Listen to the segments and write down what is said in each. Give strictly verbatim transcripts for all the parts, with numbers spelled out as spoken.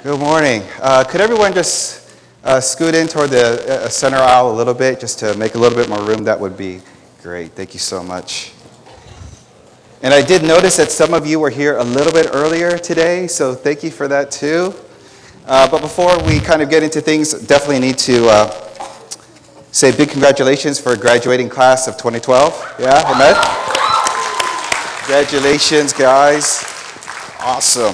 Good morning. Uh, could everyone just uh, scoot in toward the uh, center aisle a little bit, just to make a little bit more room? That would be great. Thank you so much. And I did notice that some of you were here a little bit earlier today, so thank you for that too. Uh, but before we kind of get into things, definitely need to uh, say big congratulations for graduating class of twenty twelve. Yeah, amen? Congratulations, guys. Awesome.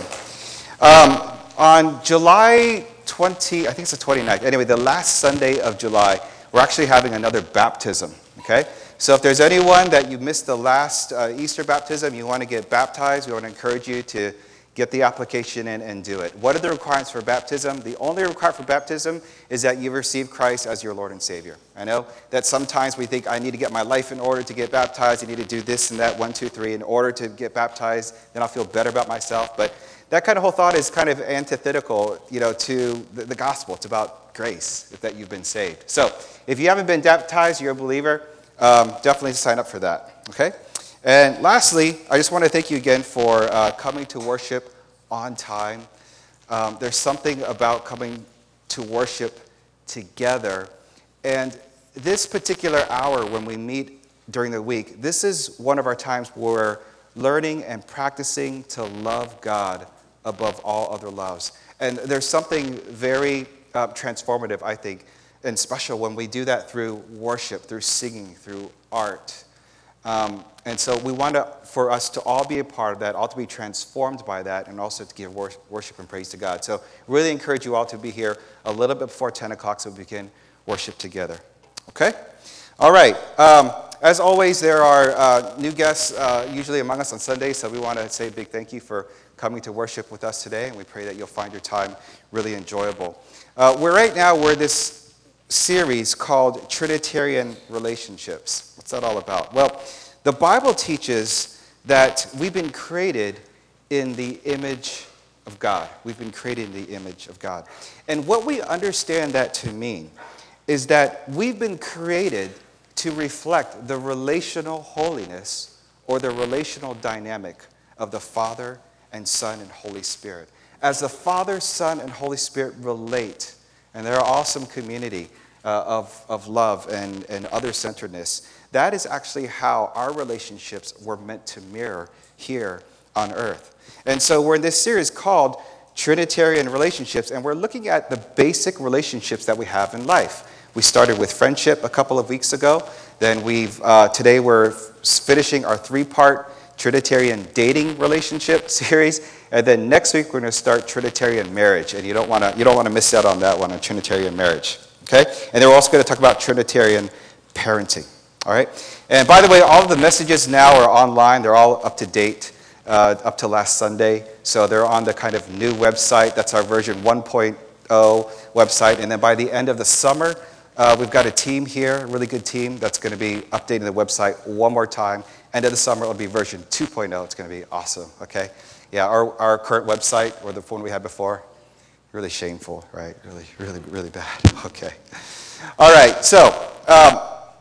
Um, on July twentieth, I think it's the twenty-ninth, anyway, the last Sunday of July, we're actually having another baptism, okay? So if there's anyone that you missed the last uh, Easter baptism, you want to get baptized, we want to encourage you to get the application in and do it. What are the requirements for baptism? The only requirement for baptism is that you receive Christ as your Lord and Savior. I know that sometimes we think, I need to get my life in order to get baptized. I need to do this and that, one, two, three, in order to get baptized. Then I'll feel better about myself. But that kind of whole thought is kind of antithetical, you know, to the, the gospel. It's about grace, that you've been saved. So if you haven't been baptized, you're a believer, um, definitely sign up for that, okay? And lastly, I just want to thank you again for uh, coming to worship on time. Um, there's something about coming to worship together. And this particular hour when we meet during the week, this is one of our times where we're learning and practicing to love God above all other loves. And there's something very uh, transformative, I think, and special when we do that through worship, through singing, through art. Um, and so we want to, for us to all be a part of that, all to be transformed by that, and also to give wor- worship and praise to God. So really encourage you all to be here a little bit before ten o'clock so we can worship together. Okay? All right. Um, as always, there are uh, new guests uh, usually among us on Sundays, so we want to say a big thank you for coming to worship with us today, and we pray that you'll find your time really enjoyable. Uh, we're right now, we're this series called Trinitarian Relationships. What's that all about? Well, the Bible teaches that we've been created in the image of God. We've been created in the image of God. And what we understand that to mean is that we've been created to reflect the relational holiness or the relational dynamic of the Father and Son and Holy Spirit. As the Father, Son, and Holy Spirit relate, and they're an awesome community uh, of, of love and, and other-centeredness, that is actually how our relationships were meant to mirror here on earth. And so we're in this series called Trinitarian Relationships, and we're looking at the basic relationships that we have in life. We started with friendship a couple of weeks ago. Then we've uh, today we're finishing our three-part Trinitarian dating relationship series, and then next week we're going to start Trinitarian marriage, and you don't want to you don't want to miss out on that one, on Trinitarian marriage. Okay, and then we're also going to talk about Trinitarian parenting. All right, and by the way, all of the messages now are online. They're all up to date, uh, up to last Sunday, so they're on the kind of new website. That's our version one point oh website, and then by the end of the summer, Uh, we've got a team here, a really good team, that's going to be updating the website one more time. End of the summer, it'll be version two point oh. It's going to be awesome, okay? Yeah, our, our current website, or the one we had before, really shameful, right? Really, really, really bad. Okay. All right, so um,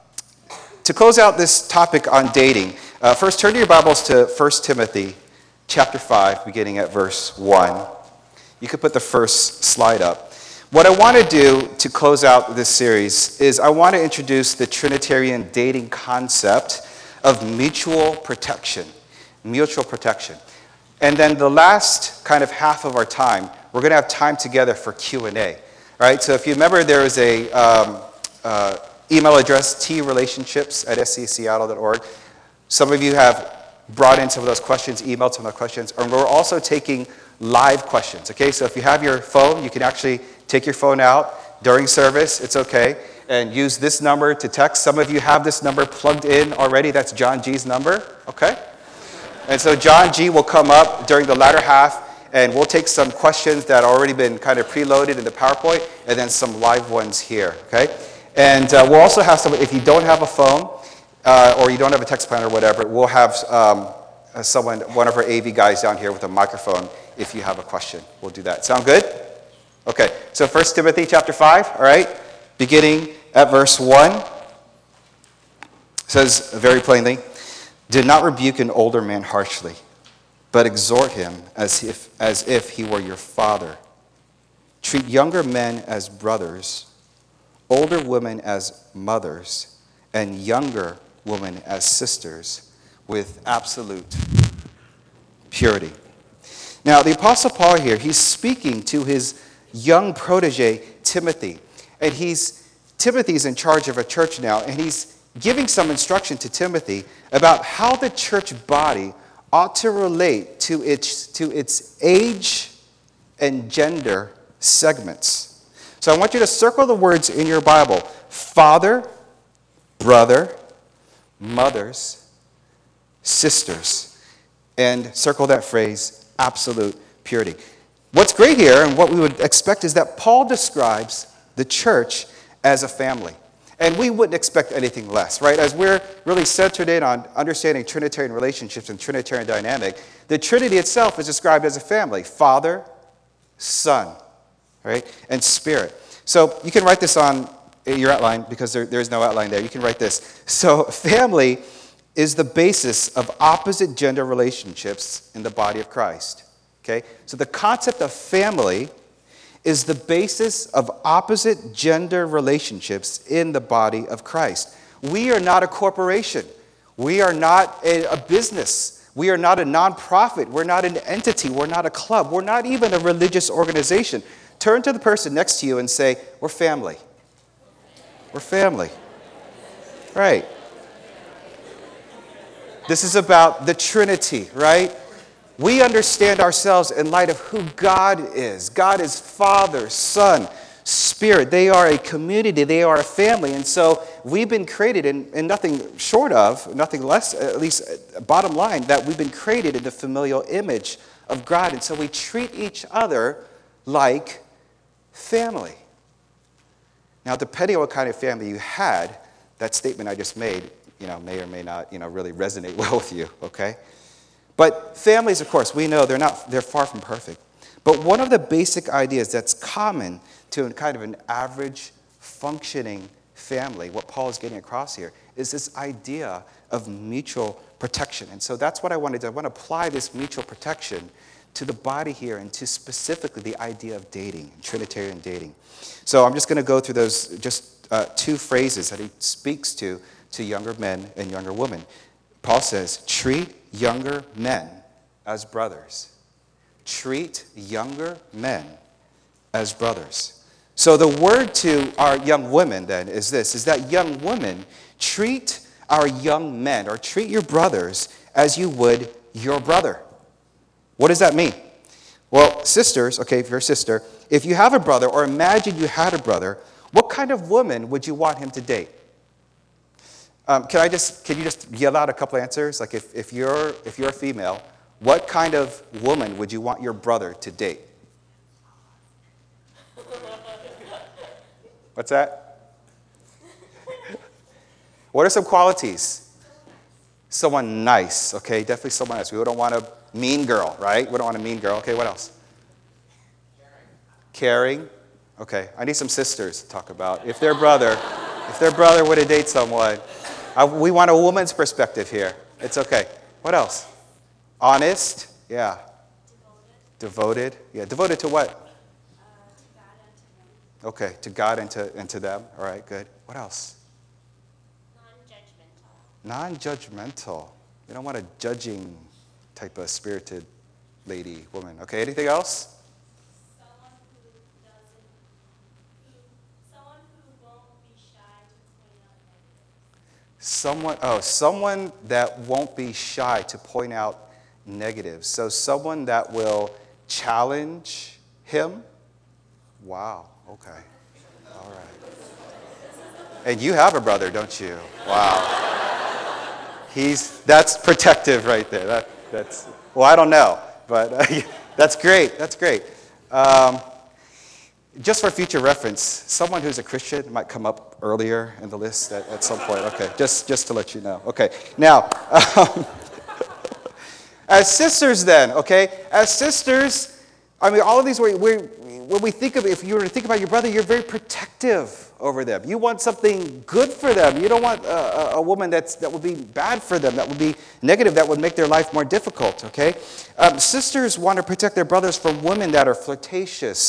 to close out this topic on dating, uh, first turn to your Bibles to First Timothy chapter five, beginning at verse one. You could put the first slide up. What I want to do to close out this series is I want to introduce the Trinitarian dating concept of mutual protection. Mutual protection. And then the last kind of half of our time, we're going to have time together for Q and A. Right? So if you remember, there is a um, uh, email address, t relationships at s c seattle dot org. Some of you have brought in some of those questions, emailed some of those questions, and we're also taking live questions. Okay, so if you have your phone, you can actually take your phone out during service, it's okay, and use this number to text. Some of you have this number plugged in already. That's John G's number, okay? And so John G will come up during the latter half, and we'll take some questions that have already been kind of preloaded in the PowerPoint, and then some live ones here, okay? And uh, we'll also have some, if you don't have a phone, uh, or you don't have a text plan or whatever, we'll have um, someone, one of our A V guys down here with a microphone if you have a question. We'll do that. Sound good? Okay, so First Timothy chapter five, all right, beginning at verse one, says very plainly, "Do not rebuke an older man harshly, but exhort him as if, as if he were your father. Treat younger men as brothers, older women as mothers, and younger women as sisters with absolute purity. Now, the Apostle Paul here, he's speaking to his young protege, Timothy. And he's Timothy's in charge of a church now, and he's giving some instruction to Timothy about how the church body ought to relate to its, to its age and gender segments. So I want you to circle the words in your Bible: father, brother, mothers, sisters, and circle that phrase, absolute purity. What's great here, and what we would expect, is that Paul describes the church as a family. And we wouldn't expect anything less, right? As we're really centered in on understanding Trinitarian relationships and Trinitarian dynamic, the Trinity itself is described as a family: Father, Son, right, and Spirit. So you can write this on your outline, because there, there's no outline there. You can write this. So family is the basis of opposite gender relationships in the body of Christ. Okay? So the concept of family is the basis of opposite gender relationships in the body of Christ. We are not a corporation. We are not a, a business. We are not a nonprofit. We're not an entity. We're not a club. We're not even a religious organization. Turn to the person next to you and say, we're family. We're family. Right. This is about the Trinity, right? We understand ourselves in light of who God is. God is Father, Son, Spirit. They are a community. They are a family. And so we've been created in, in nothing short of, nothing less, at least bottom line, that we've been created in the familial image of God. And so we treat each other like family. Now, depending on what kind of family you had, that statement I just made, you know, may or may not, you know, really resonate well with you, okay? But families, of course, we know they're not, they're far from perfect. But one of the basic ideas that's common to kind of an average functioning family, what Paul is getting across here, is this idea of mutual protection. And so that's what I want to do. I want to apply this mutual protection to the body here, and to specifically the idea of dating, Trinitarian dating. So I'm just going to go through those just uh, two phrases that he speaks to to younger men and younger women. Paul says, treat younger men as brothers. Treat younger men as brothers. So the word to our young women then is this, is that young women, treat our young men, or treat your brothers as you would your brother. What does that mean? Well, sisters, okay, if you're a sister, if you have a brother, or imagine you had a brother, what kind of woman would you want him to date? Um, can I just, can you just yell out a couple answers? Like if, if you're if you're a female, what kind of woman would you want your brother to date? What's that? What are some qualities? Someone nice, okay? Definitely someone nice. We don't want a mean girl, right? We don't want a mean girl. Okay, what else? Caring. Caring. Okay, I need some sisters to talk about. If their brother, if their brother were to date someone, I, we want a woman's perspective here. It's okay. What else? Honest. Yeah. Devoted. Devoted. Yeah. Devoted to what? Uh, to God and to Him. Okay. To God and to and to them. All right. Good. What else? Non-judgmental. Non-judgmental. You don't want a judging type of spirited lady, woman. Okay. Anything else? Someone who doesn't, who, someone who won't be shy to point out negatives. Someone, oh, someone that won't be shy to point out negatives. So someone that will challenge him. Wow, okay. All right. And you have a brother, don't you? Wow. He's, that's protective right there. That, that's, well, I don't know, but uh, that's great. That's great. Um, Just for future reference, someone who's a Christian might come up earlier in the list at, at some point. Okay, just, just to let you know. Okay, now, um, as sisters then, okay, as sisters, I mean, all of these, we, we, when we think of, if you were to think about your brother, you're very protective over them. You want something good for them. You don't want a, a woman that's, that would be bad for them, that would be negative, that would make their life more difficult, okay? Um, sisters want to protect their brothers from women that are flirtatious,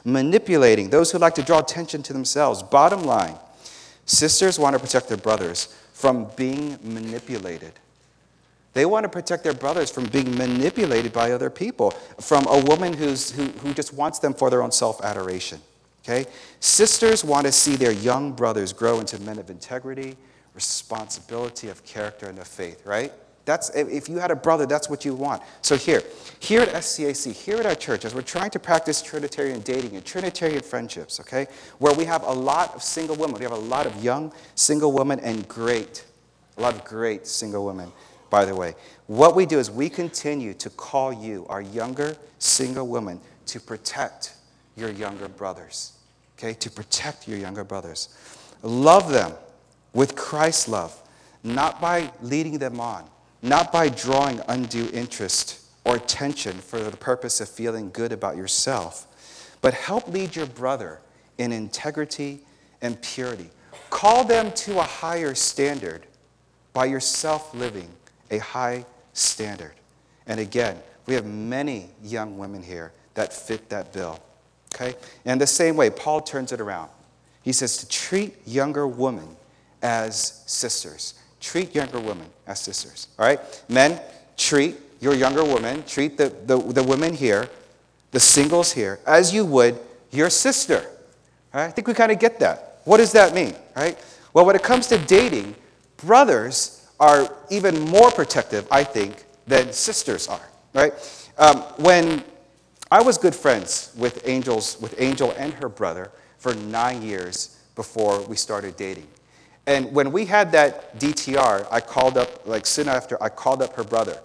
manipulating, those who like to draw attention to themselves. Bottom line, sisters want to protect their brothers from being manipulated. They want to protect their brothers from being manipulated by other people, from a woman who's, who, who just wants them for their own self-adoration. Okay? Sisters want to see their young brothers grow into men of integrity, responsibility, of character, and of faith, right? That's, if you had a brother, that's what you want. So here, here at S C A C, here at our church, as we're trying to practice Trinitarian dating and Trinitarian friendships, okay, where we have a lot of single women, we have a lot of young single women and great, a lot of great single women, by the way. What we do is we continue to call you, our younger single women, to protect your younger brothers, okay, to protect your younger brothers. Love them with Christ's love, not by leading them on, not by drawing undue interest or attention for the purpose of feeling good about yourself, but help lead your brother in integrity and purity. Call them to a higher standard by yourself living a high standard. And again, we have many young women here that fit that bill. Okay? And the same way, Paul turns it around. He says to treat younger women as sisters. Treat younger women as sisters. All right? Men, treat your younger women, treat the, the, the women here, the singles here, as you would your sister. All right? I think we kind of get that. What does that mean? All right? Well, when it comes to dating, brothers are even more protective, I think, than sisters are. Right? Um, when I was good friends with Angel's, with Angel and her brother for nine years before we started dating. And when we had that D T R, I called up, like soon after, I called up her brother.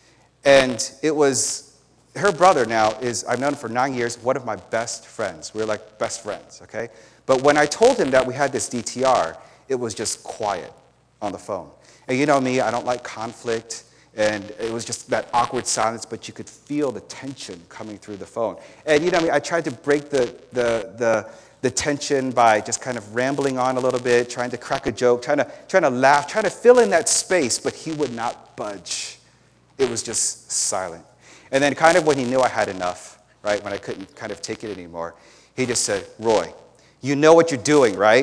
And it was, her brother now is, I've known him for nine years, one of my best friends. We're like best friends, okay? But when I told him that we had this D T R, it was just quiet on the phone. And you know me, I don't like conflict. And it was just that awkward silence, but you could feel the tension coming through the phone. And you know, I mean, I tried to break the, the, the, the tension by just kind of rambling on a little bit, trying to crack a joke, trying to, trying to laugh, trying to fill in that space, but he would not budge. It was just silent. And then kind of when he knew I had enough, right, when I couldn't kind of take it anymore, he just said, Roy, you know what you're doing, right?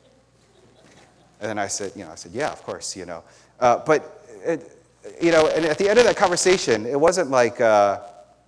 And then I said, you know, I said, yeah, of course, you know. Uh, but... It, You know, and at the end of that conversation, it wasn't like, uh,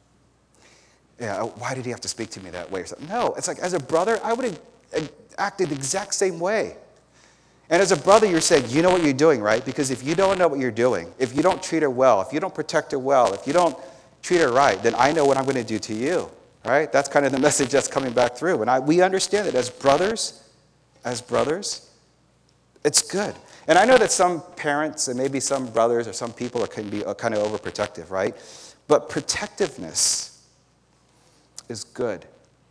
yeah, why did he have to speak to me that way or something? No, it's like, as a brother, I would have acted the exact same way. And as a brother, you're saying, you know what you're doing, right? Because if you don't know what you're doing, if you don't treat her well, if you don't protect her well, if you don't treat her right, then I know what I'm going to do to you, right? That's kind of the message that's coming back through. And I, we understand that as brothers, as brothers, it's good. And I know that some parents and maybe some brothers or some people are, can be kind of overprotective, right? But protectiveness is good.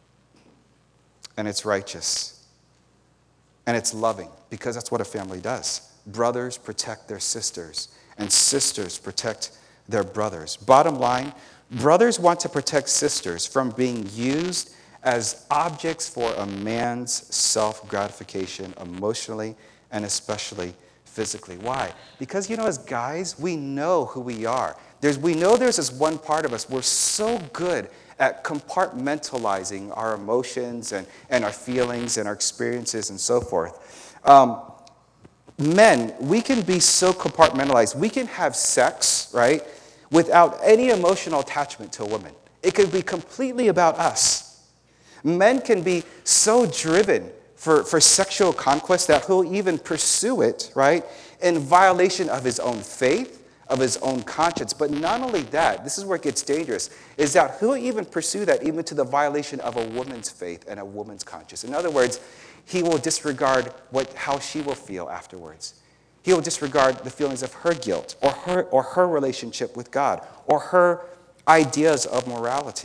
And it's righteous. And it's loving, because that's what a family does. Brothers protect their sisters, and sisters protect their brothers. Bottom line, brothers want to protect sisters from being used as objects for a man's self-gratification emotionally and especially physically. Why? Because, you know, as guys, we know who we are. There's, we know there's this one part of us. We're so good at compartmentalizing our emotions and, and our feelings and our experiences and so forth. Um, men, we can be so compartmentalized. We can have sex, right, without any emotional attachment to a woman. It could be completely about us. Men can be so driven For, for sexual conquest that he'll even pursue it, right, in violation of his own faith, of his own conscience. But not only that, this is where it gets dangerous, is that he'll even pursue that even to the violation of a woman's faith and a woman's conscience. In other words, he will disregard what, how she will feel afterwards. He will disregard the feelings of her guilt or her, or her relationship with God or her ideas of morality.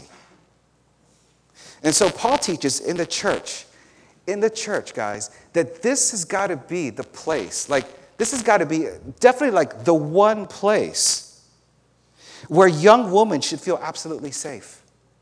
And so Paul teaches in the church, in the church, guys, that this has got to be the place, like, this has got to be definitely like the one place where young women should feel absolutely safe.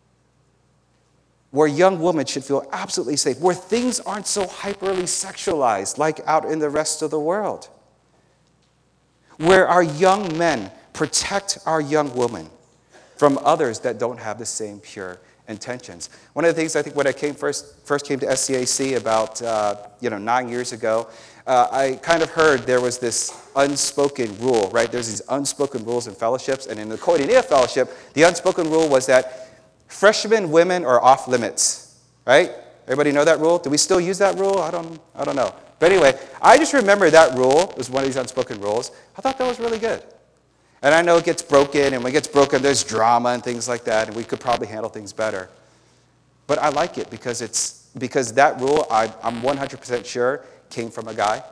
Where young women should feel absolutely safe. Where things aren't so hyperly sexualized like out in the rest of the world. Where our young men protect our young women from others that don't have the same pure intentions. One of the things I think when I came first first came to S C A C about uh, you know nine years ago, uh, I kind of heard there was this unspoken rule, right? There's these unspoken rules in fellowships, and in the Koinonia fellowship, the unspoken rule was that freshman women are off limits, right? Everybody know that rule? Do we still use that rule? I don't, I don't know. But anyway, I just remember that rule was one of these unspoken rules. I thought that was really good. And I know it gets broken, and when it gets broken, there's drama and things like that, and we could probably handle things better. But I like it because it's because that rule, I, I'm one hundred percent sure, came from a guy,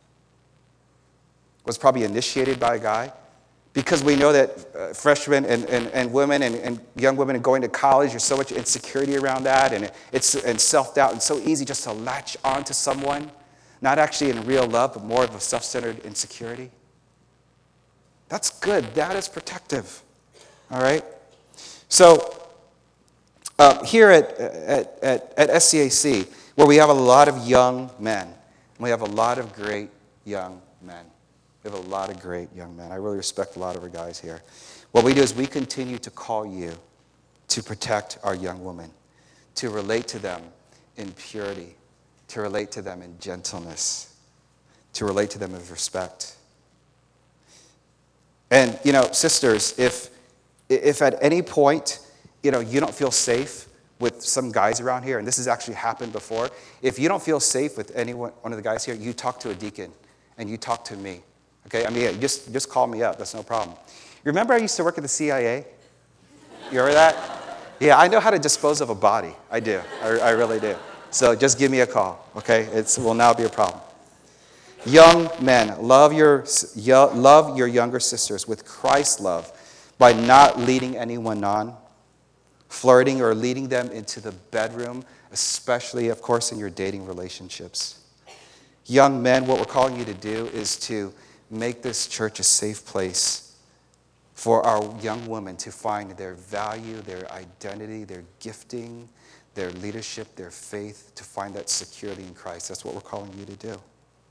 was probably initiated by a guy, because we know that uh, freshmen and, and, and women and, and young women going to college, there's so much insecurity around that, and, it's, and self-doubt, and so easy just to latch on to someone, not actually in real love, but more of a self-centered insecurity. That's good. That is protective. All right? So uh, here at, at, at, at S C A C, where we have a lot of young men, we have a lot of great young men. We have a lot of great young men. I really respect a lot of our guys here. What we do is we continue to call you to protect our young women, to relate to them in purity, to relate to them in gentleness, to relate to them with respect. And, you know, sisters, if if at any point, you know, you don't feel safe with some guys around here, and this has actually happened before, if you don't feel safe with any one of the guys here, you talk to a deacon, and you talk to me. Okay? I mean, yeah, just, just call me up. That's no problem. You remember I used to work at the C I A? You remember that? Yeah, I know how to dispose of a body. I do. I, I really do. So just give me a call, okay? It will now be a problem. Young men, love your, love your younger sisters with Christ's love by not leading anyone on, flirting or leading them into the bedroom, especially, of course, in your dating relationships. Young men, what we're calling you to do is to make this church a safe place for our young women to find their value, their identity, their gifting, their leadership, their faith, to find that security in Christ. That's what we're calling you to do.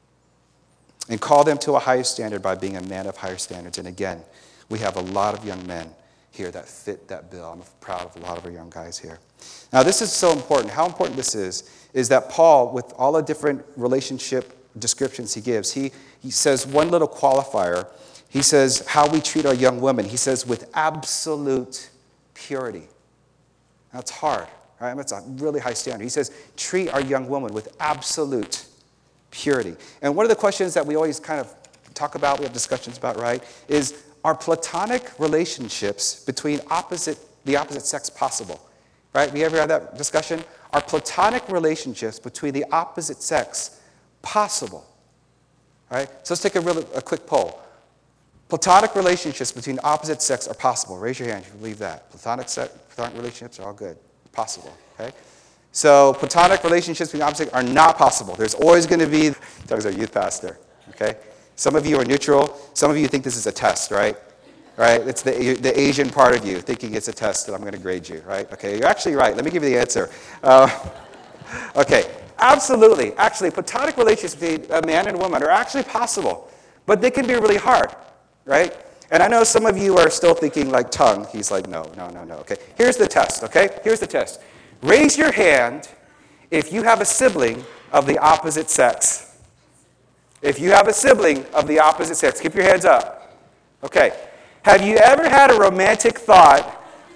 And call them to a higher standard by being a man of higher standards. And again, we have a lot of young men here that fit that bill. I'm proud of a lot of our young guys here. Now, this is so important. How important this is, is that Paul, with all the different relationship descriptions he gives, he, he says one little qualifier. He says how we treat our young women. He says with absolute purity. That's hard, right? That's a really high standard. He says treat our young women with absolute purity. And one of the questions that we always kind of talk about, we have discussions about, right, is are platonic relationships between opposite the opposite sex possible? Right? We ever had that discussion? Are platonic relationships between the opposite sex possible? All right? So let's take a, real, a quick poll. Platonic relationships between opposite sex are possible. Raise your hand if you believe that. Platonic, sex, platonic relationships are all good. Possible. Okay? So platonic relationships between opposite are not possible. There's always going to be, Doug's our youth pastor. Okay? Some of you are neutral. Some of you think this is a test, right? Right? It's the, the Asian part of you thinking it's a test and I'm going to grade you, right? Okay, you're actually right. Let me give you the answer. Uh, okay, absolutely. Actually, platonic relationships between a man and a woman are actually possible, but they can be really hard, right? And I know some of you are still thinking like tongue. He's like, no, no, no, no. Okay, here's the test, okay? Here's the test. Raise your hand if you have a sibling of the opposite sex. If you have a sibling of the opposite sex, keep your hands up. Okay. Have you ever had a romantic thought?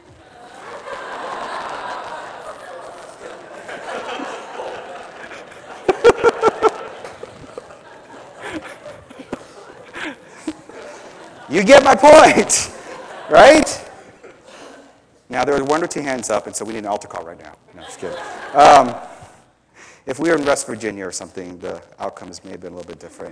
You get my point, right? Now, there are one or two hands up, and so we need an altar call right now. No, just kidding. Um, if we were in West Virginia or something, the outcomes may have been a little bit different.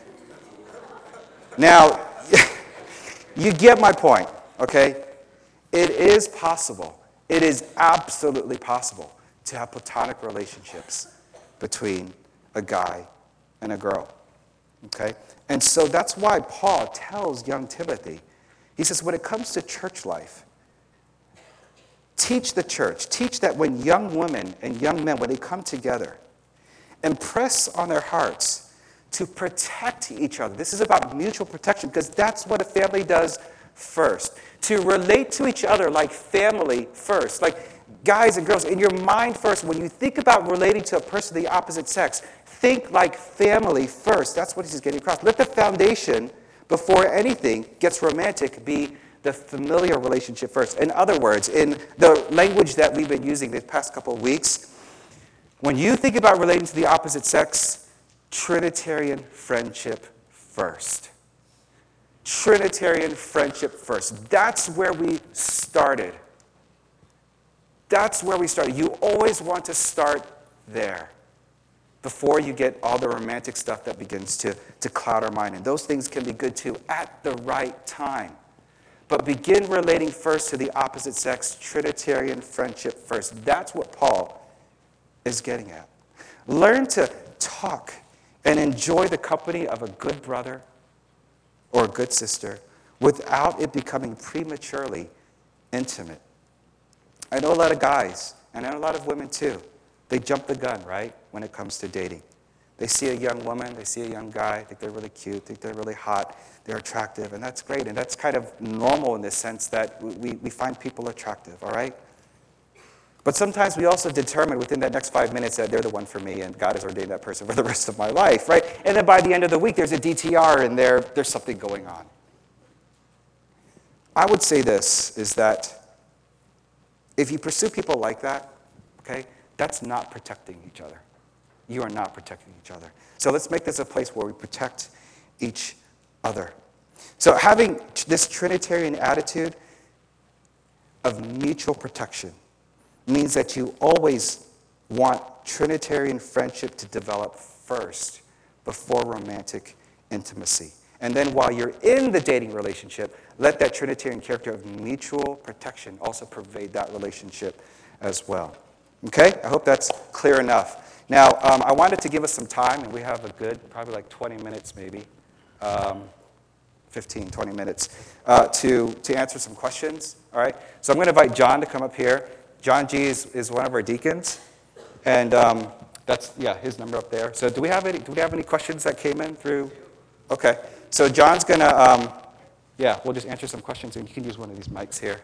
Now, you get my point, okay? It is possible. It is absolutely possible to have platonic relationships between a guy and a girl, okay? And so that's why Paul tells young Timothy, he says, when it comes to church life, teach the church, teach that when young women and young men, when they come together, impress on their hearts to protect each other. This is about mutual protection because that's what a family does first. To relate to each other like family first. Like Guys and girls, in your mind first, when you think about relating to a person of the opposite sex, think like family first. That's what he's getting across. Let the foundation, before anything gets romantic, be the familiar relationship first. In other words, in the language that we've been using the past couple of weeks, when you think about relating to the opposite sex, Trinitarian friendship first. Trinitarian friendship first. That's where we started. That's where we started. You always want to start there before you get all the romantic stuff that begins to, to cloud our mind. And those things can be good too at the right time. But begin relating first to the opposite sex, Trinitarian friendship first. That's what Paul is getting at. Learn to talk and enjoy the company of a good brother or a good sister without it becoming prematurely intimate. I know a lot of guys, and I know a lot of women too. They jump the gun, right, when it comes to dating. They see a young woman, they see a young guy, think they're really cute, think they're really hot, they're attractive, and that's great. And that's kind of normal in the sense that we, we find people attractive, all right? But sometimes we also determine within that next five minutes that they're the one for me, and God has ordained that person for the rest of my life, right? And then by the end of the week, there's a D T R, and there, there's something going on. I would say this, is that if you pursue people like that, okay, that's not protecting each other. You are not protecting each other. So let's make this a place where we protect each other. So having this Trinitarian attitude of mutual protection means that you always want Trinitarian friendship to develop first before romantic intimacy. And then while you're in the dating relationship, let that Trinitarian character of mutual protection also pervade that relationship as well. Okay? I hope that's clear enough. Now, um, I wanted to give us some time, and we have a good, probably like twenty minutes maybe, um, fifteen, twenty minutes, uh, to, to answer some questions. All right? So I'm going to invite John to come up here. John G is, is one of our deacons, and um, that's, yeah, his number up there. So do we have any, do we have any questions that came in through? Okay. So John's going to, um, yeah, we'll just answer some questions, and you can use one of these mics here.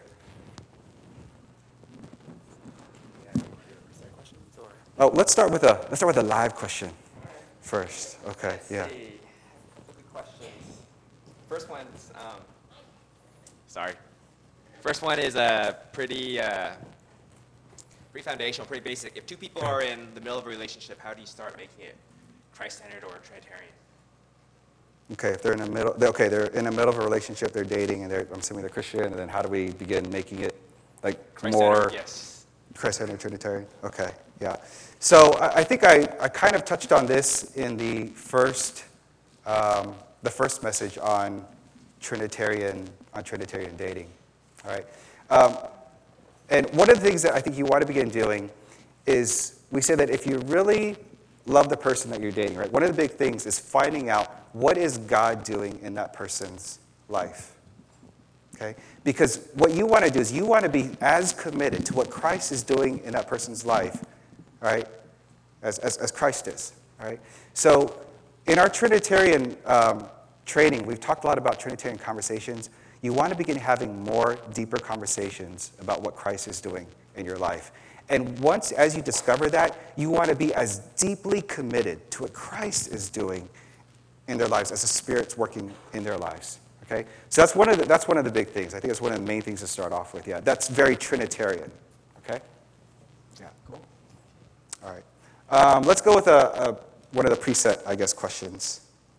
Oh, let's start with a let's start with a live question first. Okay, Let's yeah. see. Good questions. First one's, um, sorry. First one is uh, pretty, uh, pretty foundational, pretty basic. If two people are in the middle of a relationship, how do you start making it Christ-centered or Trinitarian? Okay, if they're in the middle, okay, they're in the middle of a relationship, they're dating, and they're, I'm assuming they're Christian, and then how do we begin making it like more Yes. Christ-centered Trinitarian? Okay, yeah. So I, I think I, I kind of touched on this in the first um, the first message on Trinitarian on Trinitarian dating. All right, um, and one of the things that I think you want to begin doing is we say that if you really love the person that you're dating, right? One of the big things is finding out what is God doing in that person's life. Okay? Because what you want to do is you want to be as committed to what Christ is doing in that person's life, right, as, as, as Christ is. All right? So in our Trinitarian um, training, we've talked a lot about Trinitarian conversations. You want to begin having more deeper conversations about what Christ is doing in your life. And once, as you discover that, you want to be as deeply committed to what Christ is doing in their lives as the Spirit's working in their lives. Okay? So that's one of the, that's one of the big things. I think that's one of the main things to start off with. Yeah, that's very Trinitarian. Okay? Yeah, cool. All right. Um, let's go with a, a, one of the preset, I guess, questions.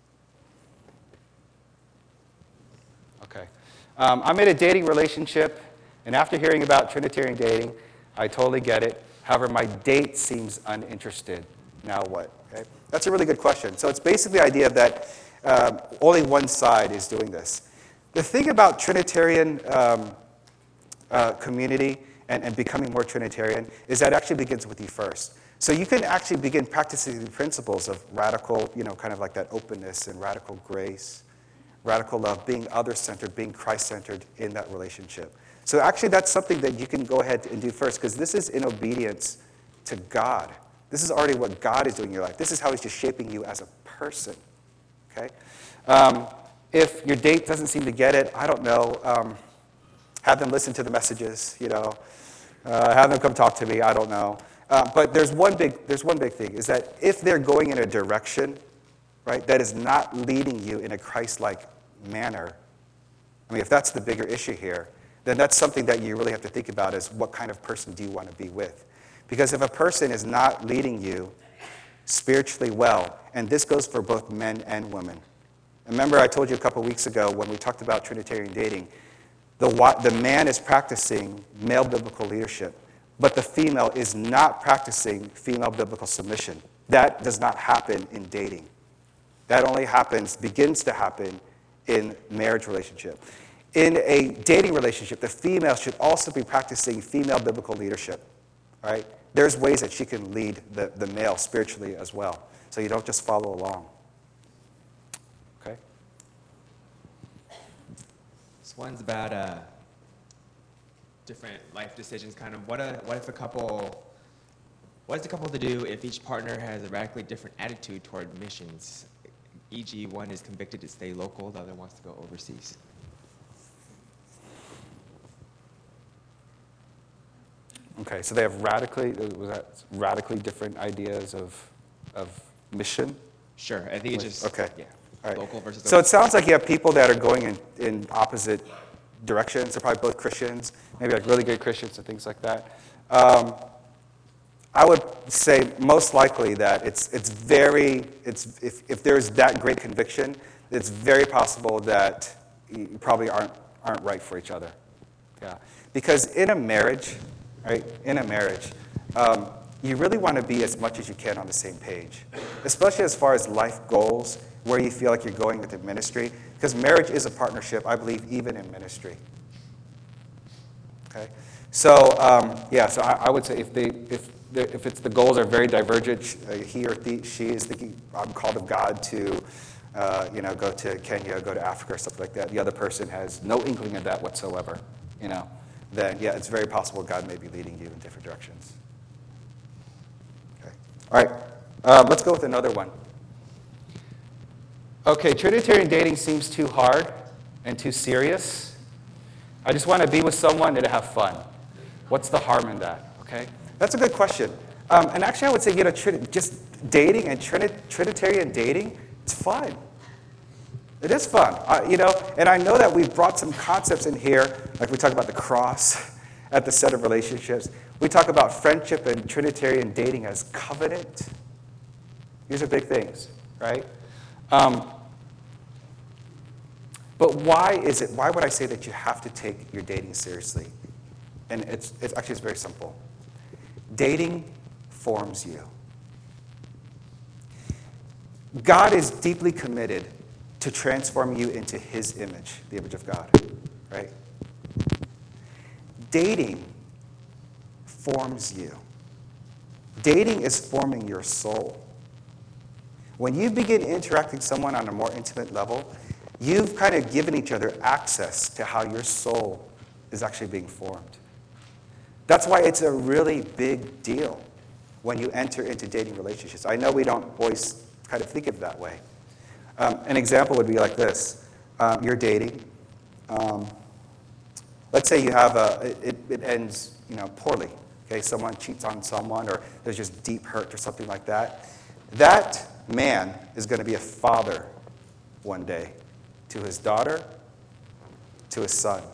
Okay. Um, I'm in a dating relationship, and after hearing about Trinitarian dating, I totally get it. However, my date seems uninterested. Now what? Okay? That's a really good question. So it's basically the idea that um, only one side is doing this. The thing about Trinitarian um, uh, community and, and becoming more Trinitarian is that it actually begins with you first. So you can actually begin practicing the principles of radical, you know, kind of like that openness and radical grace, radical love, being other-centered, being Christ-centered in that relationship. So actually that's something that you can go ahead and do first, because this is in obedience to God. This is already what God is doing in your life. This is how he's just shaping you as a person, okay? Um, if your date doesn't seem to get it, I don't know, um, have them listen to the messages, you know. uh, have them come talk to me. I don't know. Uh, but there's one big there's one big thing is that if they're going in a direction, right, that is not leading you in a Christ-like manner. I mean, if that's the bigger issue here, then that's something that you really have to think about is what kind of person do you want to be with? Because if a person is not leading you spiritually well, and this goes for both men and women. Remember I told you a couple weeks ago when we talked about Trinitarian dating, the, the man is practicing male biblical leadership, but the female is not practicing female biblical submission. That does not happen in dating. That only happens, begins to happen in marriage relationship. In a dating relationship, the female should also be practicing female biblical leadership, right? There's ways that she can lead the, the male spiritually as well, so you don't just follow along. Okay? This one's about uh, different life decisions, kind of. What, a, what if a couple, what is a couple to do if each partner has a radically different attitude toward missions? for example, one is convicted to stay local, the other wants to go overseas. Okay, so they have radically, was that radically different ideas of, of mission? Sure, I think it's just, okay. yeah, All right. local versus So it sounds like you have people that are going in, in opposite directions. They're probably both Christians, maybe like really good Christians and things like that. Um, I would say most likely that it's it's very, it's if, if there's that great conviction, it's very possible that you probably aren't aren't right for each other. Yeah, because in a marriage, right, in a marriage, um, you really want to be as much as you can on the same page, especially as far as life goals, where you feel like you're going with the ministry, because marriage is a partnership, I believe, even in ministry. Okay, so um, yeah, so I, I would say if they if if it's the goals are very divergent, uh, he or the, she is thinking, I'm called of God to, uh, you know, go to Kenya, go to Africa, or something like that. The other person has no inkling of that whatsoever, you know. Then yeah, it's very possible God may be leading you in different directions. Okay. All right. Uh, let's go with another one. Okay, Trinitarian dating seems too hard and too serious. I just want to be with someone and have fun. What's the harm in that? Okay, that's a good question. Um, and actually, I would say, you know, trin- just dating and trini- Trinitarian dating, it's fun. It is fun, uh, you know. And I know that we've brought some concepts in here, like we talk about the cross at the set of relationships. We talk about friendship and Trinitarian dating as covenant. These are big things, right? Um, but why is it, why would I say that you have to take your dating seriously? And it's, it's actually it's very simple. Dating forms you. God is deeply committed to transform you into his image, the image of God, right? Dating forms you. Dating is forming your soul. When you begin interacting with someone on a more intimate level, you've kind of given each other access to how your soul is actually being formed. That's why it's a really big deal when you enter into dating relationships. I know we don't always kind of think of it that way. Um, an example would be like this. Um, you're dating. Um, let's say you have a, it, it ends, you know, poorly. Okay, someone cheats on someone, or there's just deep hurt or something like that. That man is going to be a father one day to his daughter, to his son.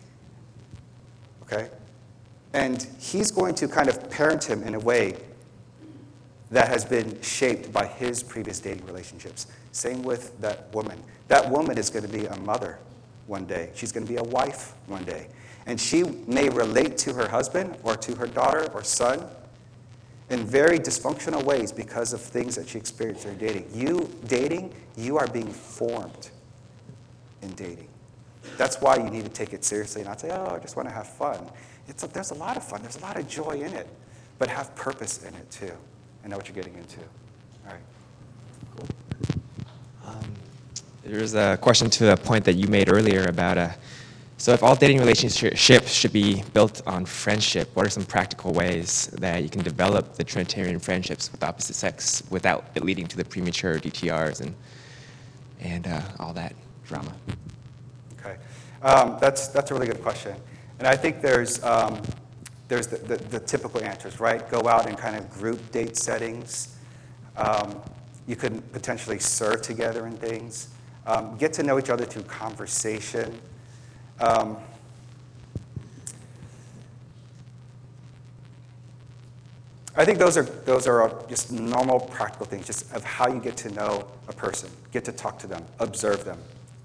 Okay? And he's going to kind of parent him in a way that has been shaped by his previous dating relationships. Same with that woman. That woman is going to be a mother one day. She's going to be a wife one day. And she may relate to her husband or to her daughter or son in very dysfunctional ways because of things that she experienced during dating. You dating, you are being formed in dating. That's why you need to take it seriously and not say, oh, I just want to have fun. It's a, there's a lot of fun. There's a lot of joy in it. But have purpose in it, too. And know what you're getting into. All right. Cool. Um, there's a question to a point that you made earlier about, uh, so if all dating relationships should be built on friendship, what are some practical ways that you can develop the Trinitarian friendships with opposite sex without it leading to the premature D T Rs and, and uh, all that drama? Okay. Um, that's, that's a really good question. And I think there's, um, there's the, the, the typical answers, right? Go out in kind of group date settings. Um, you could potentially serve together in things. Um, get to know each other through conversation. Um, I think those are, those are just normal practical things, just of how you get to know a person, get to talk to them, observe them.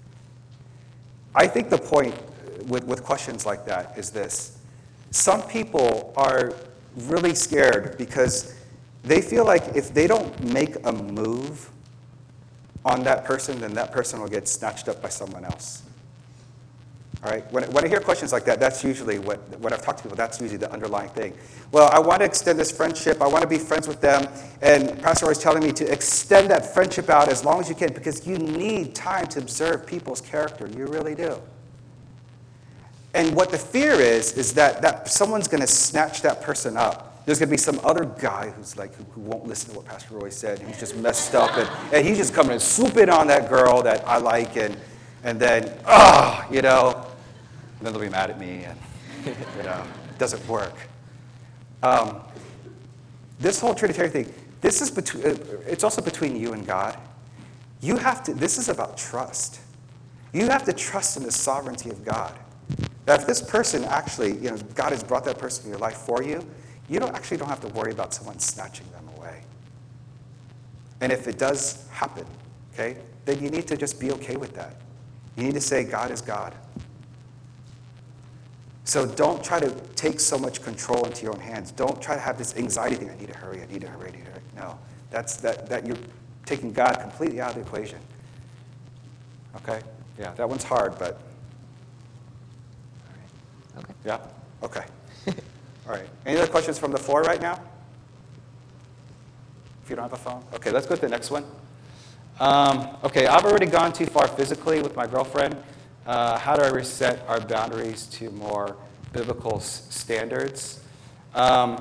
I think the point with, with questions like that is this. Some people are really scared because they feel like if they don't make a move on that person, then that person will get snatched up by someone else. All right? When, when I hear questions like that, that's usually what, when I've talked to people, that's usually the underlying thing. Well, I want to extend this friendship. I want to be friends with them. And Pastor Roy is telling me to extend that friendship out as long as you can because you need time to observe people's character. You really do. And what the fear is, is that, that someone's going to snatch that person up. There's going to be some other guy who's like, who, who won't listen to what Pastor Roy said. He's just messed up. And, and he's just coming and swoop in on that girl that I like. And, and then, ah, oh, you know, and then they'll be mad at me. And, you know, it doesn't work. Um, this whole Trinitarian thing, this is between, it's also between you and God. You have to, this is about trust. You have to trust in the sovereignty of God. That if this person actually, you know, God has brought that person in your life for you, you don't actually don't have to worry about someone snatching them away. And if it does happen, okay, then you need to just be okay with that. You need to say, God is God. So don't try to take so much control into your own hands. Don't try to have this anxiety thing, I need to hurry, I need to hurry, I need to hurry. No, that's, that, that you're taking God completely out of the equation. Okay? Yeah, that one's hard, but... Okay. Yeah? Okay. All right. Any other questions from the floor right now? If you don't have a phone? Okay, let's go to the next one. Um, okay, I've already gone too far physically with my girlfriend. Uh, how do I reset our boundaries to more biblical s- standards? Um,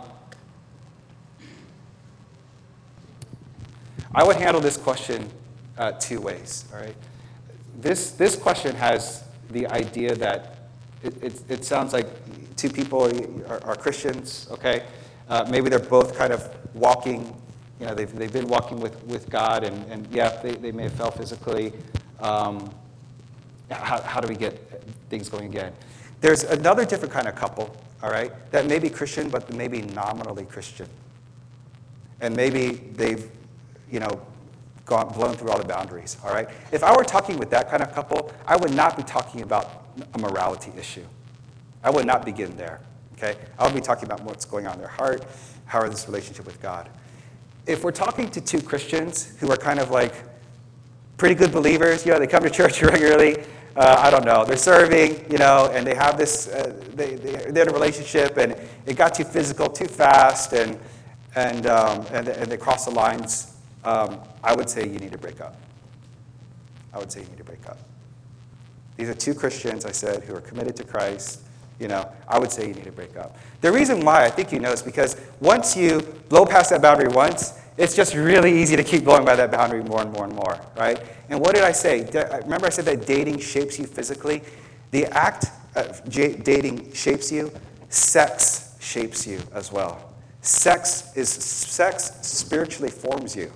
I would handle this question uh, two ways, all right? This, this question has the idea that it, it, it sounds like two people are, are Christians, okay? Uh, maybe they're both kind of walking, you know, they've, they've been walking with, with God, and, and yeah, they, they may have fell physically. Um, how, how do we get things going again? There's another different kind of couple, all right, that may be Christian, but maybe nominally Christian. And maybe they've, you know, gone, blown through all the boundaries, all right? If I were talking with that kind of couple, I would not be talking about a morality issue. I would not begin there, okay? I would be talking about what's going on in their heart, how is this relationship with God. If we're talking to two Christians who are kind of like pretty good believers, you know, they come to church regularly, uh, I don't know, they're serving, you know, and they have this, uh, they, they, they're in a relationship, and it got too physical too fast, and, and, um, and, and they cross the lines, um, I would say you need to break up. I would say you need to break up. These are two Christians, I said, who are committed to Christ. You know, I would say you need to break up. The reason why I think you know is because once you blow past that boundary once, it's just really easy to keep blowing by that boundary more and more and more, right? And what did I say? Remember I said that dating shapes you physically? The act of dating shapes you. Sex shapes you as well. Sex is sex spiritually forms you.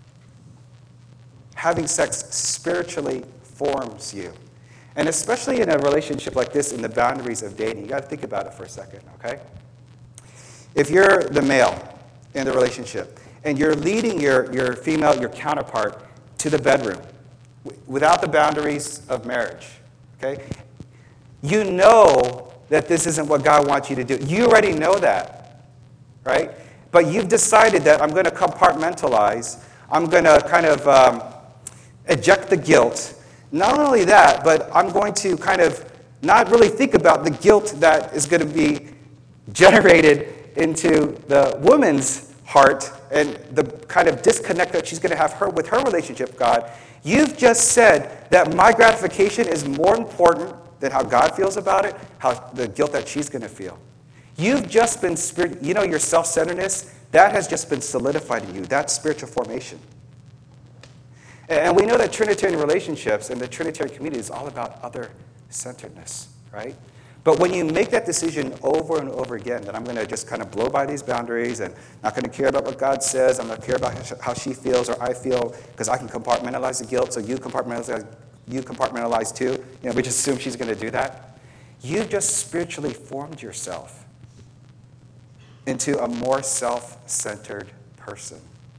Having sex spiritually forms you. And especially in a relationship like this, in the boundaries of dating, you got to think about it for a second, okay? If you're the male in the relationship, and you're leading your, your female, your counterpart, to the bedroom w- without the boundaries of marriage, okay? You know that this isn't what God wants you to do. You already know that, right? But you've decided that I'm going to compartmentalize. I'm going to kind of um, eject the guilt. Not only that, but I'm going to kind of not really think about the guilt that is going to be generated into the woman's heart and the kind of disconnect that she's going to have her with her relationship with God. You've just said that my gratification is more important than how God feels about it, how the guilt that she's going to feel. You've just been, spirit, you know, your self-centeredness, that has just been solidified in you. That's spiritual formation. And we know that Trinitarian relationships and the Trinitarian community is all about other-centeredness, right? But when you make that decision over and over again, that I'm going to just kind of blow by these boundaries and not going to care about what God says, I'm not going to care about how she feels or I feel, because I can compartmentalize the guilt, so you compartmentalize, you compartmentalize too. You know, we just assume she's going to do that. You just spiritually formed yourself into a more self-centered person.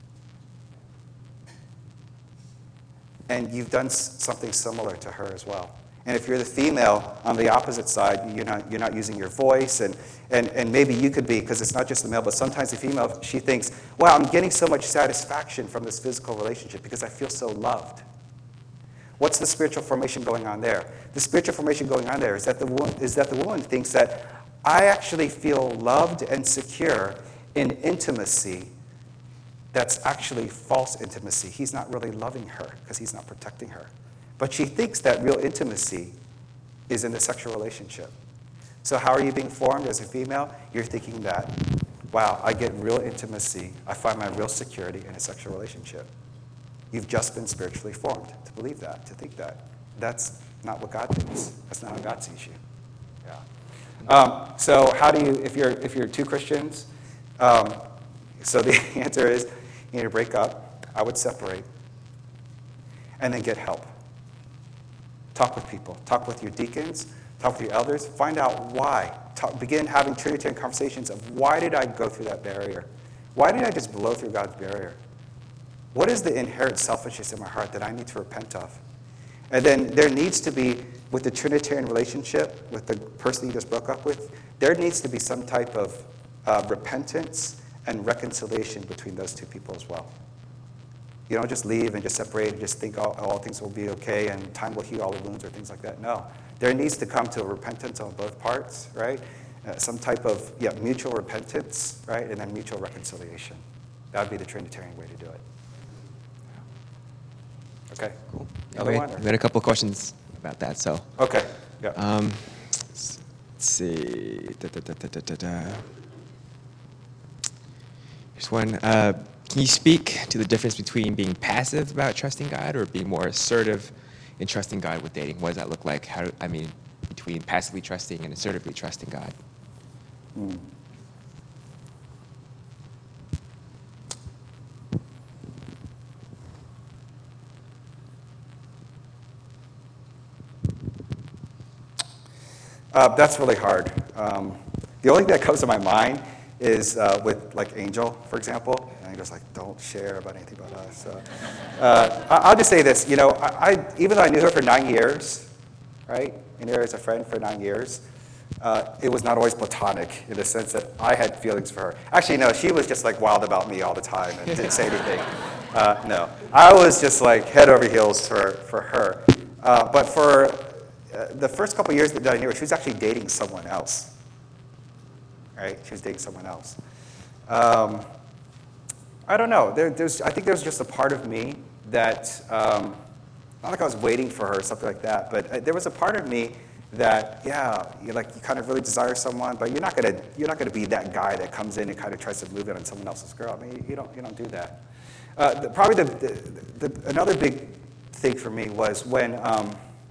And you've done something similar to her as well. And if you're the female on the opposite side, you're not, you're not using your voice, and, and, and maybe you could be, because it's not just the male, but sometimes the female, she thinks, wow, I'm getting so much satisfaction from this physical relationship because I feel so loved. What's the spiritual formation going on there? The spiritual formation going on there is that the woman, is that the woman thinks that I actually feel loved and secure in intimacy that's actually false intimacy. He's not really loving her because he's not protecting her. But she thinks that real intimacy is in the sexual relationship. So how are you being formed as a female? You're thinking that, wow, I get real intimacy. I find my real security in a sexual relationship. You've just been spiritually formed to believe that, to think that. That's not what God thinks. That's not how God sees you. Yeah. Um, so how do you, if you're if you're two Christians, um, so the answer is you need to break up. I would separate, and then get help. Talk with people. Talk with your deacons. Talk with your elders. Find out why. Talk, begin having Trinitarian conversations of why did I go through that barrier? Why did I just blow through God's barrier? What is the inherent selfishness in my heart that I need to repent of? And then there needs to be, with the Trinitarian relationship, with the person you just broke up with, there needs to be some type of uh, repentance and reconciliation between those two people as well. You don't just leave and just separate and just think all, all things will be okay and time will heal all the wounds or things like that. No. There needs to come to a repentance on both parts, right? Uh, some type of yeah, mutual repentance, right? And then mutual reconciliation. That would be the Trinitarian way to do it. Okay, cool. Oh, we, we had a couple of questions about that, so. Okay, yeah. Um, let's see. Da, da, da, da, da, da, da. Here's one. Uh, Can you speak to the difference between being passive about trusting God or being more assertive in trusting God with dating? What does that look like? How, I mean, between passively trusting and assertively trusting God? Mm. Uh, that's really hard. Um, the only thing that comes to my mind is uh, with like Angel, for example. And Angel's like, don't share about anything about us. So, uh, I'll just say this. You know, I, I even though I knew her for nine years, right? I knew her as a friend for nine years. Uh, it was not always platonic in the sense that I had feelings for her. Actually, no, she was just like wild about me all the time and didn't say anything. Uh, no, I was just like head over heels for for her. Uh, but for uh, the first couple of years that I knew her, she was actually dating someone else. Right? She was dating someone else. Um, I don't know. There, there's, I think there's just a part of me that, um, not like I was waiting for her or something like that, but there was a part of me that, yeah, you like you kind of really desire someone, but you're not gonna you're not gonna be that guy that comes in and kind of tries to move in on someone else's girl. I mean, you don't you don't do that. Uh, the, probably the, the, the another big thing for me was when um,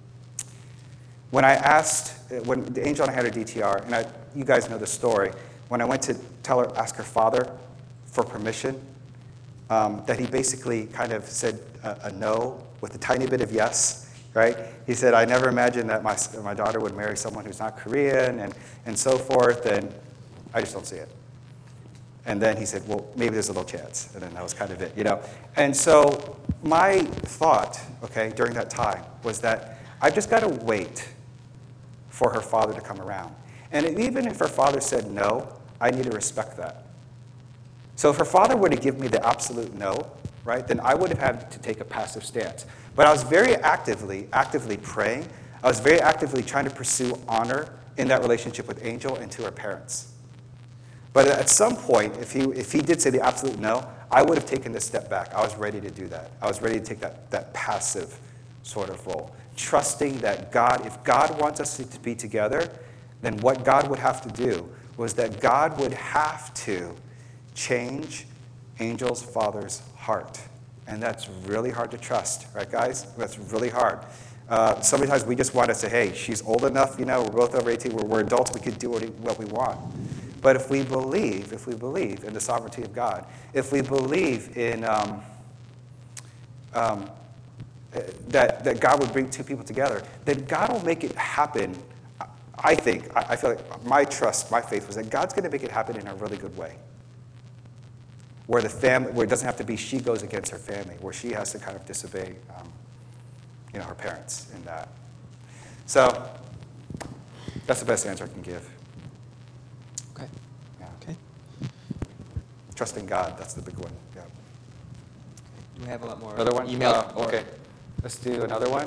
when I asked when the Angel and I had her D T R, and I. You guys know the story. When I went to tell her, ask her father for permission, um, that he basically kind of said a, a no with a tiny bit of yes, right? He said, I never imagined that my, my daughter would marry someone who's not Korean and, and so forth, and I just don't see it. And then he said, well, maybe there's a little chance. And then that was kind of it, you know? And so my thought, okay, during that time was that I've just got to wait for her father to come around. And even if her father said no, I need to respect that. So if her father were to give me the absolute no, right, then I would have had to take a passive stance. But I was very actively, actively praying. I was very actively trying to pursue honor in that relationship with Angel and to her parents. But at some point, if he, if he did say the absolute no, I would have taken this step back. I was ready to do that. I was ready to take that, that passive sort of role, trusting that God, if God wants us to be together, then what God would have to do was that God would have to change Angel's father's heart. And that's really hard to trust, right, guys? That's really hard. Uh, sometimes we just want to say, hey, she's old enough, you know, we're both over eighteen, we're, we're adults, we can do what, what we want. But if we believe, if we believe in the sovereignty of God, if we believe in um, um, that, that God would bring two people together, then God will make it happen. I think, I, I feel like my trust, my faith was that God's going to make it happen in a really good way. Where the family, where it doesn't have to be she goes against her family, where she has to kind of disobey um, you know, her parents in that. So that's the best answer I can give. Okay. Yeah. Okay. Trusting God, that's the big one. Yeah. Do we have a lot more? Another one? Email. Uh, okay. Let's do another one.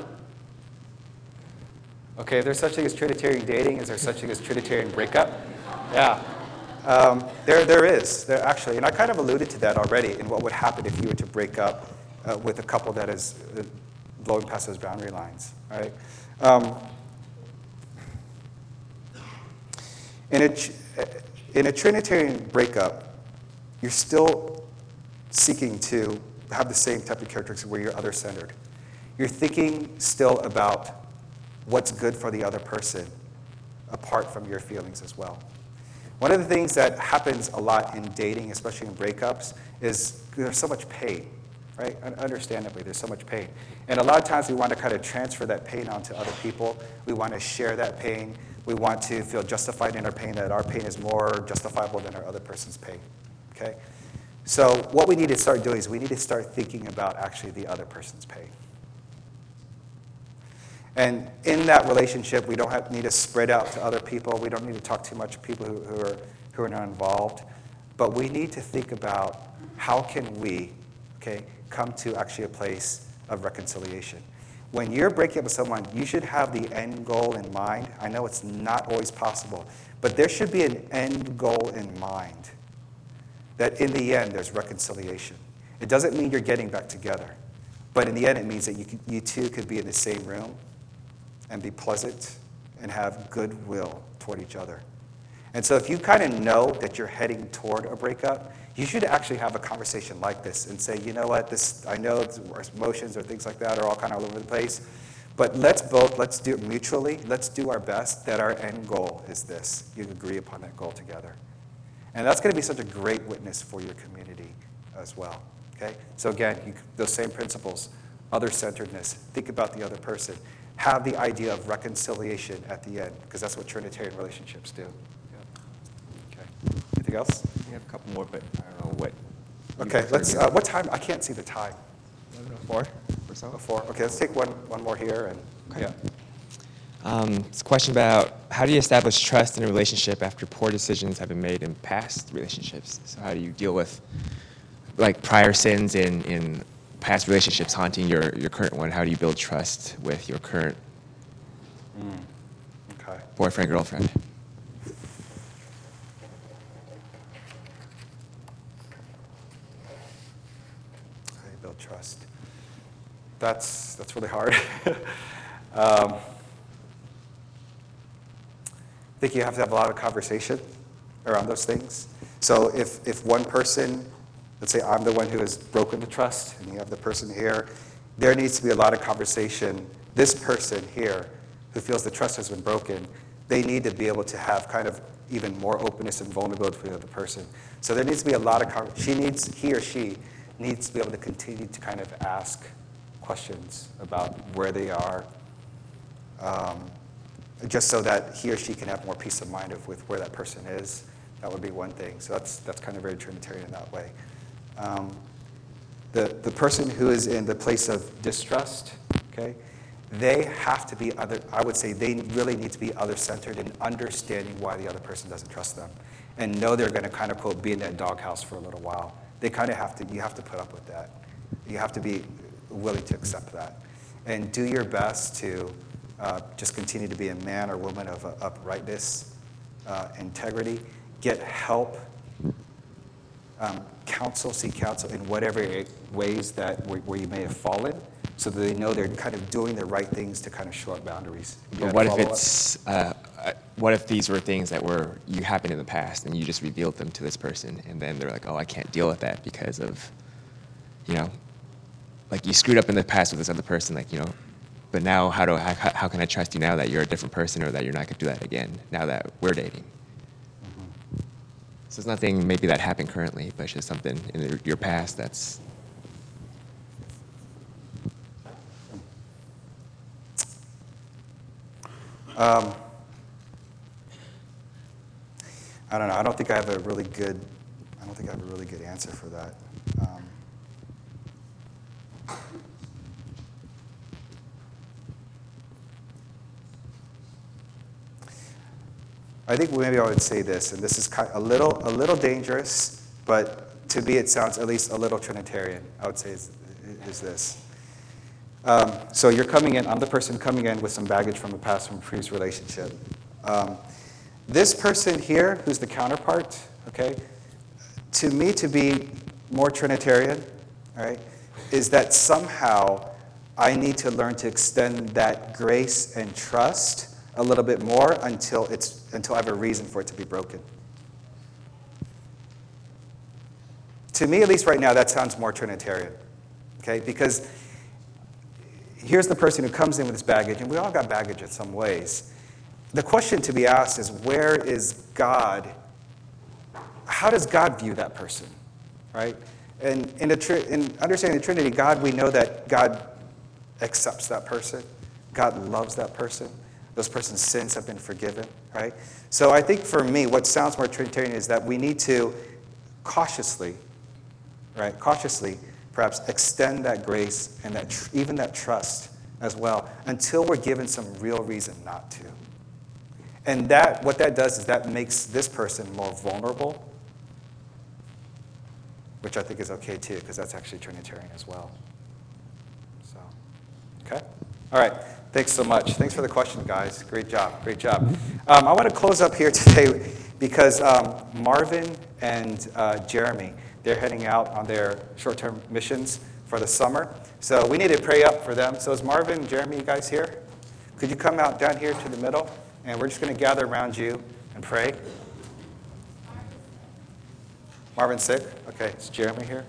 Okay, there's such thing as Trinitarian dating. Is there such thing as Trinitarian breakup? Yeah. Um, there, there is. There actually, and I kind of alluded to that already in what would happen if you were to break up uh, with a couple that is uh, blowing past those boundary lines, right? Um, in, a, in a Trinitarian breakup, you're still seeking to have the same type of characteristics where you're other-centered. You're thinking still about what's good for the other person, apart from your feelings as well. One of the things that happens a lot in dating, especially in breakups, is there's so much pain, right? Understandably, there's so much pain. And a lot of times we want to kind of transfer that pain onto other people. We want to share that pain. We want to feel justified in our pain, that our pain is more justifiable than our other person's pain, okay? So what we need to start doing is we need to start thinking about actually the other person's pain. And in that relationship, we don't have, need to spread out to other people. We don't need to talk too much to people who, who, are, who are not involved. But we need to think about how can we, okay, come to actually a place of reconciliation. When you're breaking up with someone, you should have the end goal in mind. I know it's not always possible, but there should be an end goal in mind. That in the end, there's reconciliation. It doesn't mean you're getting back together. But in the end, it means that you, can, you two could be in the same room and be pleasant and have goodwill toward each other. And so if you kind of know that you're heading toward a breakup, you should actually have a conversation like this and say, you know what, this, I know emotions or things like that are all kind of all over the place, but let's both, let's do it mutually. Let's do our best that our end goal is this. You agree upon that goal together. And that's going to be such a great witness for your community as well. Okay? So again, you, those same principles, other-centeredness, think about the other person. Have the idea of reconciliation at the end, because that's what Trinitarian relationships do. Yeah. Okay. Anything else? We have a couple more, but I don't know what. Okay, let's, uh, what time? I can't see the time. Four or so? Oh, four. Okay, let's take one, one more here. And Okay. yeah. Um, it's a question about how do you establish trust in a relationship after poor decisions have been made in past relationships? So how do you deal with like prior sins in, in past relationships haunting your, your current one? How do you build trust with your current Mm. Okay. boyfriend, girlfriend? How do you build trust? That's, that's really hard. um, I think you have to have a lot of conversation around those things. So if, if one person, let's say I'm the one who has broken the trust, and you have the person here, there needs to be a lot of conversation. This person here who feels the trust has been broken, they need to be able to have kind of even more openness and vulnerability for the other person. So there needs to be a lot of conversation. She needs, he or she needs to be able to continue to kind of ask questions about where they are, um, just so that he or she can have more peace of mind of with where that person is. That would be one thing. So that's that's kind of very Trinitarian in that way. Um, the the person who is in the place of distrust, okay, they have to be other. I would say they really need to be other-centered in understanding why the other person doesn't trust them, and know they're going to kind of quote be in that doghouse for a little while. They kind of have to. You have to put up with that. You have to be willing to accept that, and do your best to. Uh, just continue to be a man or woman of uh, uprightness, uh, integrity. Get help, um, counsel, seek counsel in whatever ways that where, where you may have fallen, so that they know they're kind of doing the right things to kind of shore up boundaries. You But what if it's uh, uh, what if these were things that were you happened in the past and you just revealed them to this person, and then they're like, oh, I can't deal with that because of, you know, like you screwed up in the past with this other person, like, you know. but now how do I, how, how can I trust you now that you're a different person or that you're not going to do that again now that we're dating? Mm-hmm. So it's nothing maybe that happened currently, but it's just something in your past that's... Um, I don't know. I don't think I have a really good. I don't think I have a really good answer for that. Um, I think maybe I would say this, and this is kind of a little a little dangerous, but to me it sounds at least a little Trinitarian. I would say is, is this. Um, so you're coming in. I'm the person coming in with some baggage from a past, from a previous relationship. Um, This person here, who's the counterpart, okay, to me to be more Trinitarian, all right, is that somehow I need to learn to extend that grace and trust a little bit more until it's until I have a reason for it to be broken. To me, at least right now, that sounds more Trinitarian, okay, because here's the person who comes in with this baggage, and we all got baggage in some ways. The question to be asked is, where is God? How does God view that person, right? And in, the, in understanding the Trinity, God, we know that God accepts that person. God loves that person. Those person's sins have been forgiven, right? So I think for me, what sounds more Trinitarian is that we need to cautiously, right, cautiously, perhaps extend that grace and that tr- even that trust as well until we're given some real reason not to. And that, what that does is that makes this person more vulnerable, which I think is okay too, because that's actually Trinitarian as well. So, okay? All right. Thanks so much. Thanks for the question, guys. Great job. Great job. Um, I want to close up here today because um, Marvin and uh, Jeremy, they're heading out on their short-term missions for the summer. So we need to pray up for them. So is Marvin, Jeremy, you guys here? Could you come out down here to the middle? And we're just going to gather around you and pray. Marvin's sick? Okay, it's Jeremy here.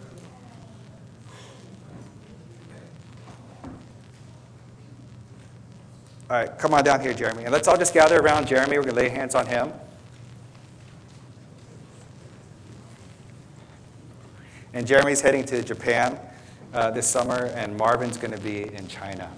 All right, come on down here, Jeremy. And let's all just gather around Jeremy. We're going to lay hands on him. And Jeremy's heading to Japan uh, this summer, and Marvin's going to be in China.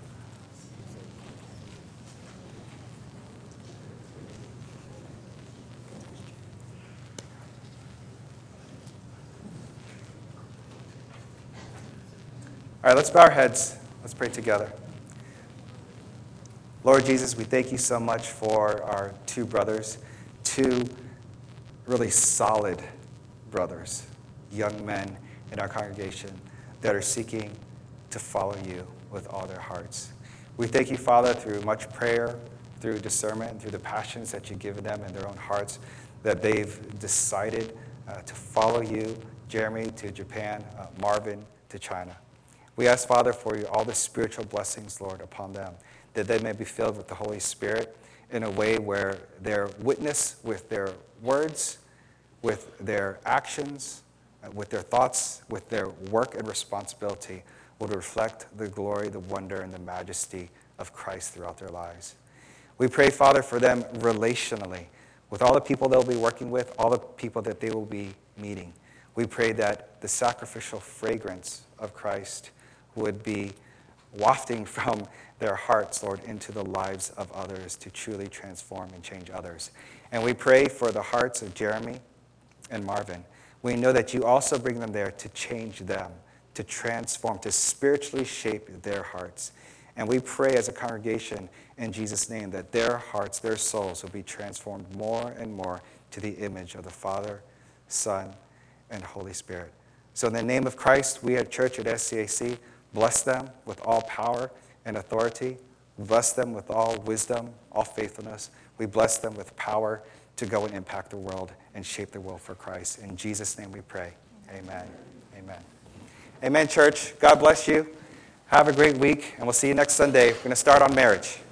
All right, let's bow our heads. Let's pray together. Lord Jesus, we thank you so much for our two brothers, two really solid brothers, young men in our congregation that are seeking to follow you with all their hearts. We thank you, Father, through much prayer, through discernment, and through the passions that you've given them in their own hearts, that they've decided uh, to follow you, Jeremy to Japan, uh, Marvin to China. We ask, Father, for you, all the spiritual blessings, Lord, upon them, that they may be filled with the Holy Spirit in a way where their witness with their words, with their actions, with their thoughts, with their work and responsibility would reflect the glory, the wonder, and the majesty of Christ throughout their lives. We pray, Father, for them relationally, with all the people they'll be working with, all the people that they will be meeting. We pray that the sacrificial fragrance of Christ would be wafting from their hearts, Lord, into the lives of others to truly transform and change others. And we pray for the hearts of Jeremy and Marvin. We know that you also bring them there to change them, to transform, to spiritually shape their hearts. And we pray as a congregation in Jesus' name that their hearts, their souls will be transformed more and more to the image of the Father, Son, and Holy Spirit. So in the name of Christ, we at Church at S C A C bless them with all power and authority. Bless them with all wisdom, all faithfulness. We bless them with power to go and impact the world and shape the world for Christ. In Jesus' name we pray. Amen. Amen. Amen, church. God bless you. Have a great week, and we'll see you next Sunday. We're going to start on marriage.